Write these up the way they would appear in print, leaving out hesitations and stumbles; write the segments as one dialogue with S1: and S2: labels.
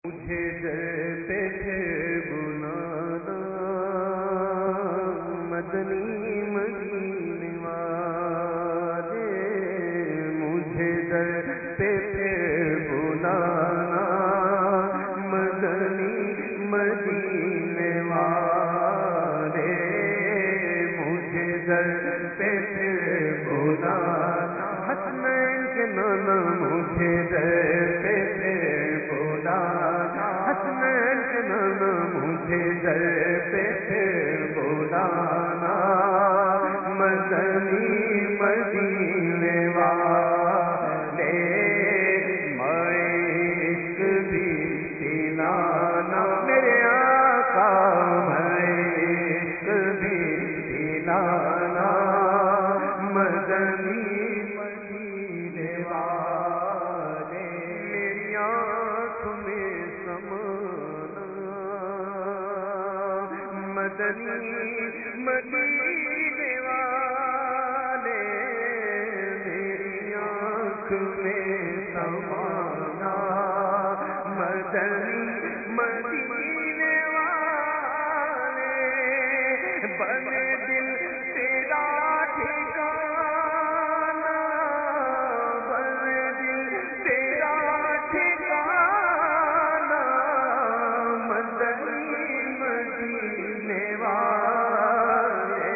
S1: مجھے ڈرتے تھے بلانا مدنی مدینے والے، مجھے ڈرتے تھے بلانا مدنی مدینے والے، مجھے ڈرتے تھے بلانا حسنین کے نانا، مجھے ڈرتے تھے بلانا حسنین کے نانا، مجھے ڈرتے تھے بلانا مدنی مدینے والے، عشق بھی دلانا میرے آقا، عشق بھی دلانا مدنی مدینے والے، میری آنکھ میں سمانا مدنی مدینے والے، میری آنکھ میں سمانا مدنی مدینے والے، بنے دل تیرا ٹھکانا، بنے دل تیرا ٹھکانا مدنی مدینے والے،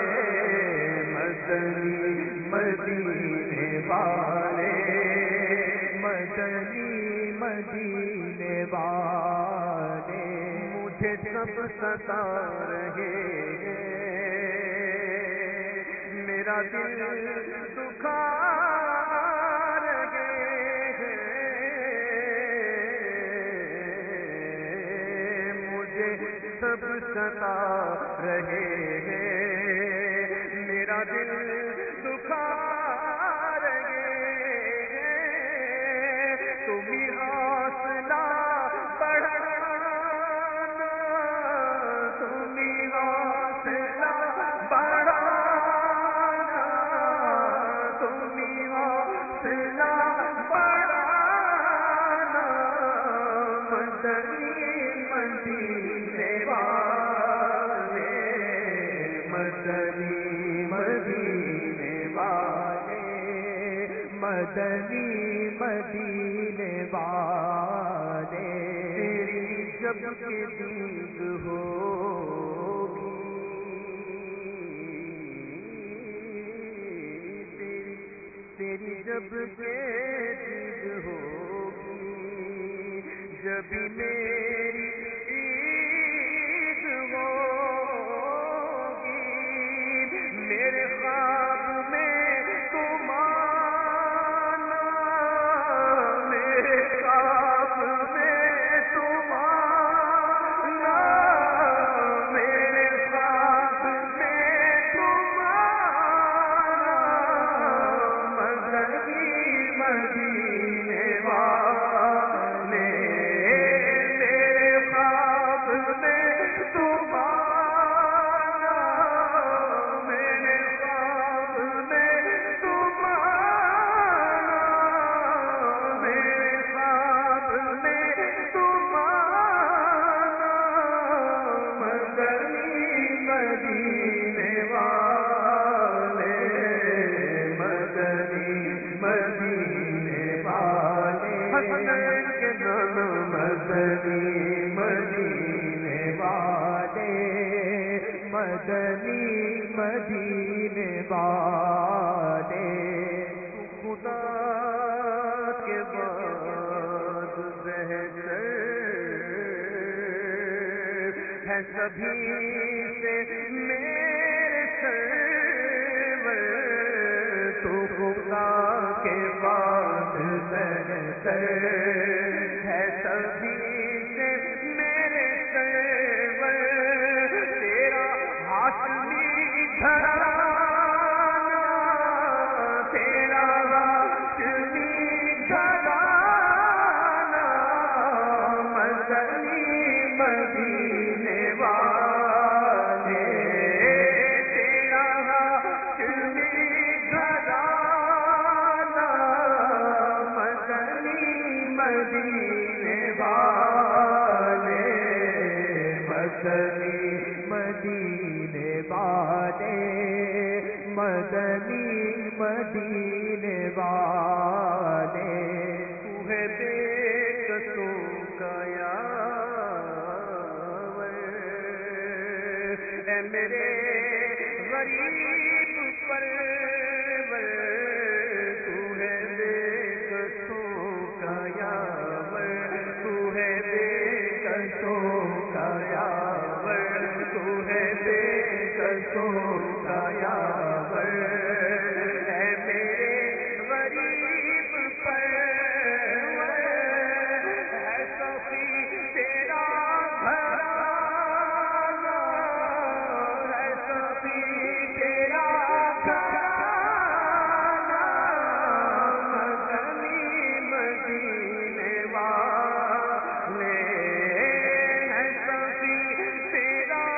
S1: مدنی مدینے والے،
S2: مدنی مدینے والے،
S1: مجھے سب ستا رہے ہیں، میرا دل دکھا رہے ہیں، مجھے سب ستا رہے ہیں، میرا دل دکھا رہے ہیں، تمہیں حوصلہ بڑھانا، تمہیں حوصلہ بڑھانا، تمہیں حوصلہ بڑھانا مدنی مدینے والے، مدنی مدینے والے،
S2: مدنی مدینے والے،
S1: تیری جب کے دید ہوگی، تیری جب کے دید ہوگی، جبھی میری عید ہوگی، میرے خواب میں تم آنا، میرے خواب میں تم آنا، میرے خواب میں تم آنا مدنی مدینے والے، میرے خواب میں تم آنا، میرے خواب میں تم آنا، میرے خواب میں تم آنا مدنی مدینے والے، مدنی مدینے والے، حسنین کے نانا مدنی مدینے والے،
S2: مدنی مدینے والے،
S1: خدا کے بعد بہتر ہے سبھی سے میرے سرور، تو خدا کے بعد بہتر ہے سبھی سے میرے سرور، تیرا ہاشمی گھرانہ، تیرا ہاشمی گھرانہ مدنی مدینے والے، تیرا ہاشمی گھرانہ مدنی مدینے والے،
S2: مدینے والے مدنی مدینے والے
S1: تو ہے بے کسوں کا یاور اے میرے غریب پرور تو ہے بے کسوں کا یاور تو ہے بے کسوں کا یاور تو ہے بے کسوں کا یاور اے میرے غریب پرور ہے سخی تیرا گھرانہ ہے سخی تیرا گھرانہ مدنی مدینے والے ہے سخی تیرا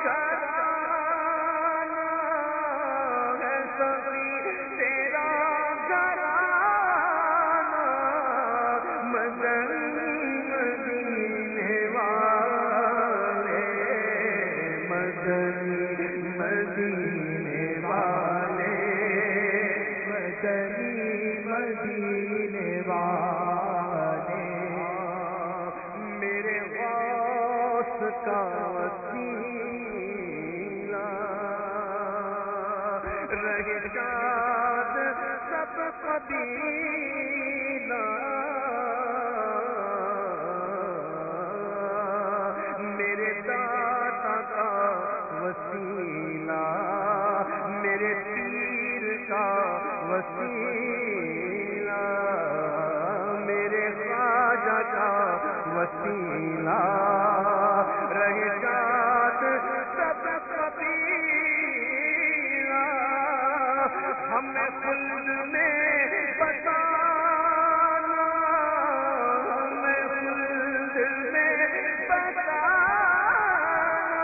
S1: گھرانہ ہے سخی تیرا گھرانہ مدنی مدینے والے مدنی مدینے والے
S2: مدنی مدینے والے
S1: میرے غوث کا وسیلہ رہے شاد سب قبیلہ میرے داتا کا وسیلہ میرے پیر کا وسیلہ میرے خواجہ کا وسیلہ رہے شاد سب قبیلہ ہمیں خلد میں بتانا ہمیں خلد میں بتانا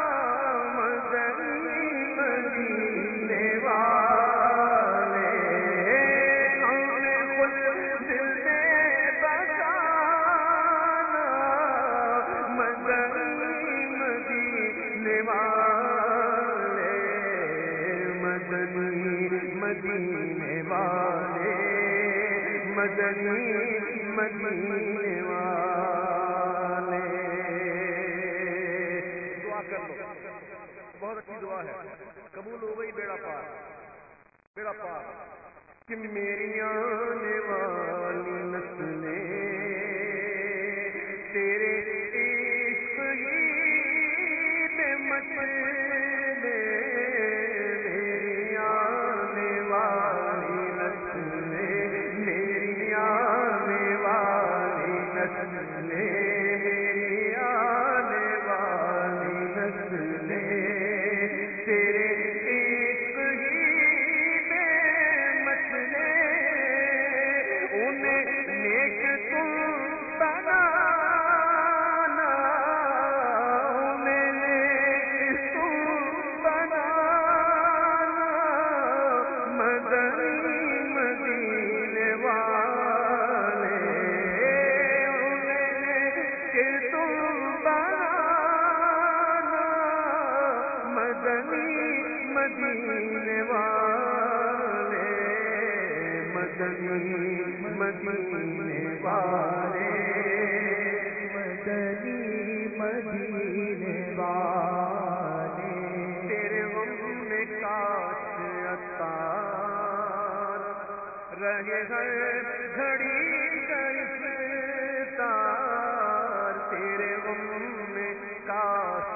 S1: مدنی مدینے والے ہمیں خلد میں بتانا مدنی مدینے والے مدنی مدینے والے مدنی مدینے والے دعا کر لو بہت اچھی دعا ہے قبول ہو گئی بیڑا پار کہ میری آنے والی نسلیں تیرے عشق ہی میں مچلے میری آنے والی نسلیں میری آنے والی نسلیں میری آنے والی نسلیں تیرے عشق ہی میں مچلے انہیں نیک تم بنانا انہیں نیک تم بنانا مدنی مدینے والے انہیں نیک تم بنانا مدنی مدینے والے مدنی مدینے والے
S2: مدنی مدینے والے
S1: تیرے غم میں کاش عطار رہے ہر گھڑی گرفتار تیرے غم میں کاش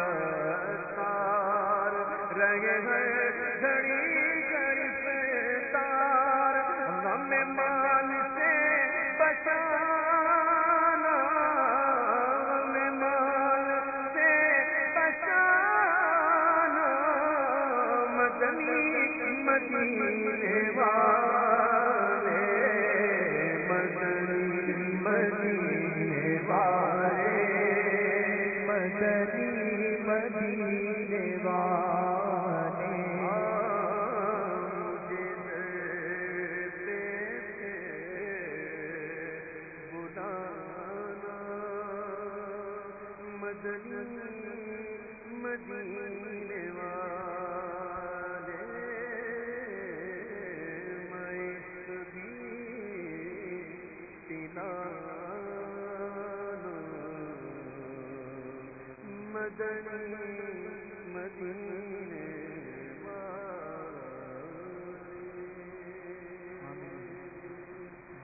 S1: عطار رہے ہر گھڑی گرفتار غم مال سے بچانا غم مال سے بچانا مدنی مدینے والے مدنی مدینے والے
S2: مدنی مدینے والے
S1: مدنی مدینے والے میں بھی پلانا مدنی مدینے